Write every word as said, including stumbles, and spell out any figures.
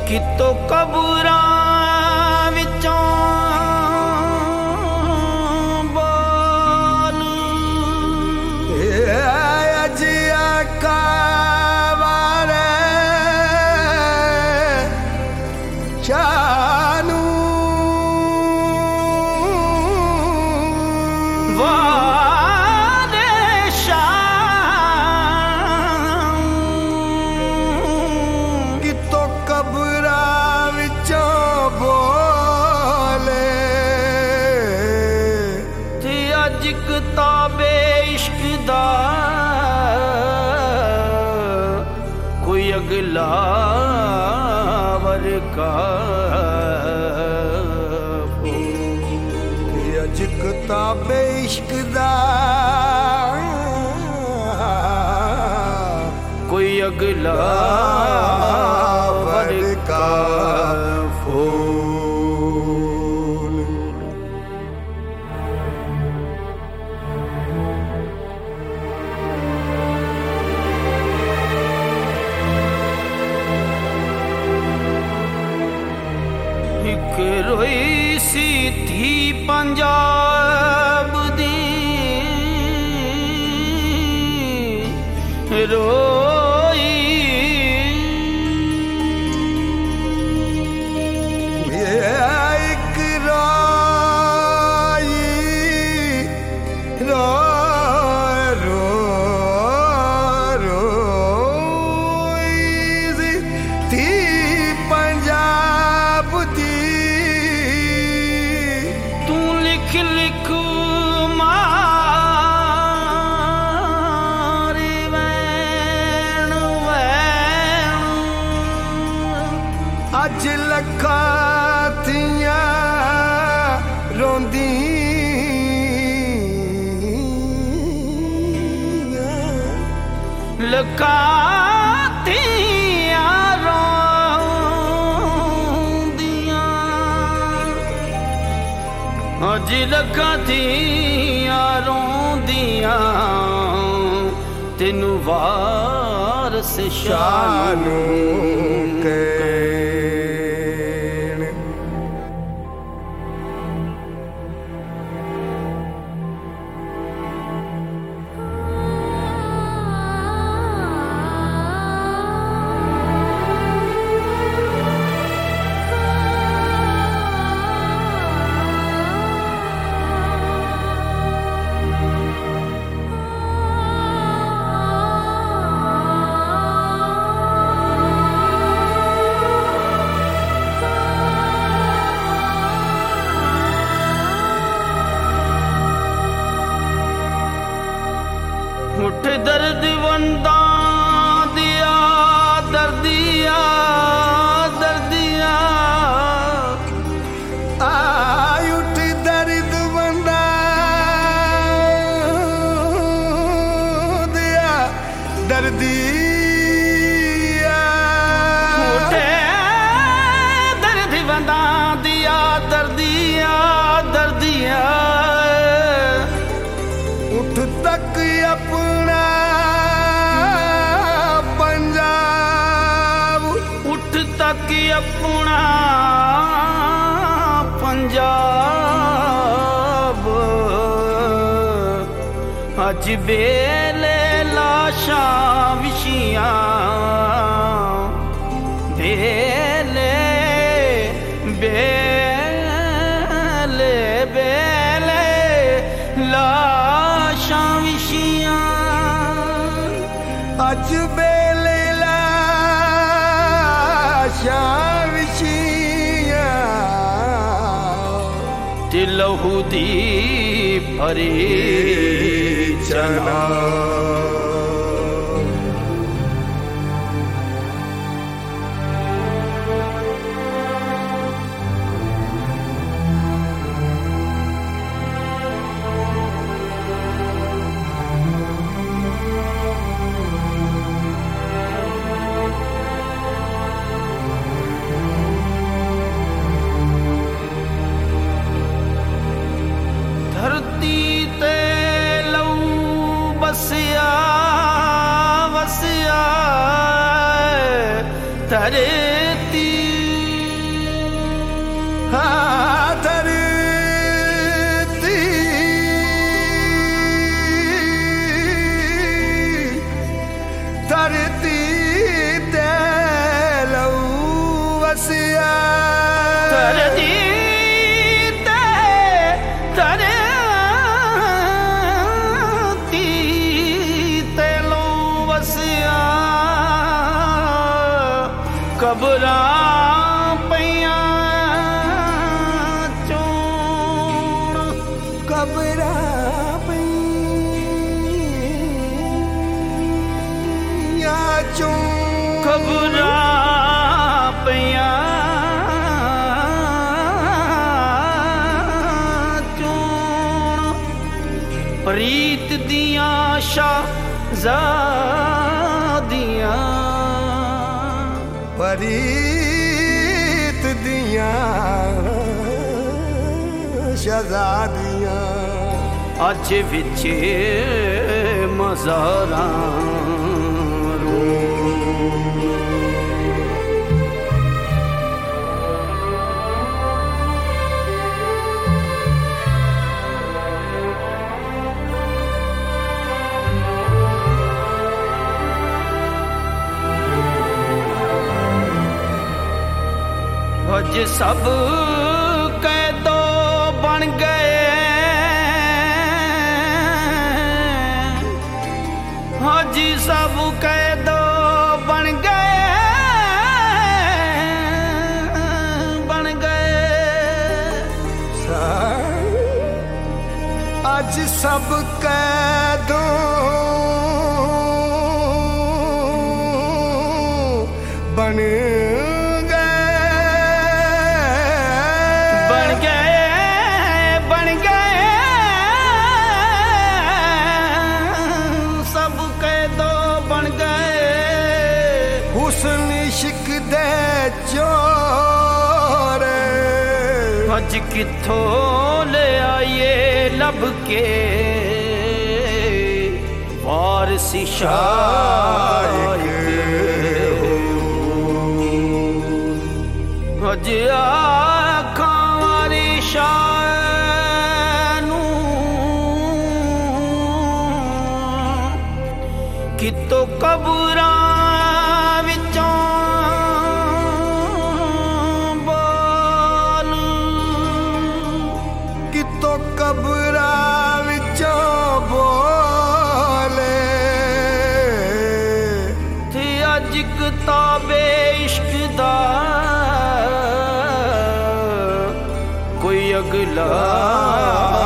ਕਿਤੋਂ ਕਬਰਾਂ ਵਿੱਚੋਂ ਬੋਲ ਅਜ ਅਕਾਵਾਰੇ ਚਾਨੂ ਕਿਤਾਬੇ ਇਸ਼ਕ ਦਾ ਕੋਈ ਅਗਲਾ ਵਰਕਾ ਅੱਜ ਕਿਤਾਬੇ ਇਸ਼ਕ ਦਾ ਕੋਈ ਅਗਲਾ ਵਰਕਾ ਰੋਈ ਸੀ ਧੀ ਪੰਜਾਬ ਦੀ ਰੋਈ ਇੱਕ ਰੋਈ ਰੋ ਰੋ ਰੋਈ ਸੀ ਧੀ ਪੰਜਾਬ ਦੀ ਲਿਖ ਲਿਖ ਮਾਰੀ ਵੈਣ ਵੈਣ ਅੱਜ ਲੱਖਾਂ ਥੀਆਂ ਰੋਂਦੀਆਂ ਲੱਖਾਂ ਥੀਆਂ ਰੋਂਦੀਆਂ ਅੱਜ ਲੱਖਾਂ ਥੀਆਂ ਰੋਂਦੀਆਂ ਤੈਨੂੰ ਵਾਰਸ ਸ਼ਾਹ ਨੂੰ ਕਹਿਣ ਉੱਠ ਦਰਦ ਵੰਦਾਂ ਦਿਆ ਦਰਦੀਆ ਦਰਦੀਆ ਆਈ ਉੱਠ ਦਰਦ ਵੰਦਾਂ ਦਿਆ ਦਰਦੀਆ ਉੱਠੇ ਦਰਦ ਵੰਦਾਂ ਦਿਆ ਦਰਦੀਆ ਦਰਦੀਆ ਉੱਠ ਤੱਕ ਆਪਣਾ ਪੰਜਾਬ ਉੱਠ ਤੱਕ ਆਪਣਾ ਪੰਜਾਬ ਅੱਜ ਵੇਲੇ ਲਾਸ਼ਾਂ ਵਿਛੀਆਂ ਵੇਲੇ ਵੇਲੇ ਵੇਲੇ ਲਾਸ਼ਾਂ ਵਿਛੀਆਂ ਅੱਜ ਵੇਲੇ ਲਾਸ਼ਾਂ ਵਿਛੀਆਂ ਤੇ ਲਹੂ ਦੀ ਭਰੀ ਚਨਾ ਧਰਤੀ हाँ धरती धरती ते लहू वसिया धरती ते धरती ते लहू वसिया कबरां कबरा पईया चूं कबरा पईया चूं प्रीत दियां शहज़ादियां प्रीत दियां शहज़ादियां अज विच मज़ारां अज सब कैदो बन गए अज सब कैदो बन गए बन गए अज सब कैदो बन हुस्न इश्क दे चोर अज किथों ले आइए लब के वारसी शाइक अज आखां वाली शाह नूं कितो कबरां तो कबरा विचों बोले थे अज किताबे इश्क दा कोई अगला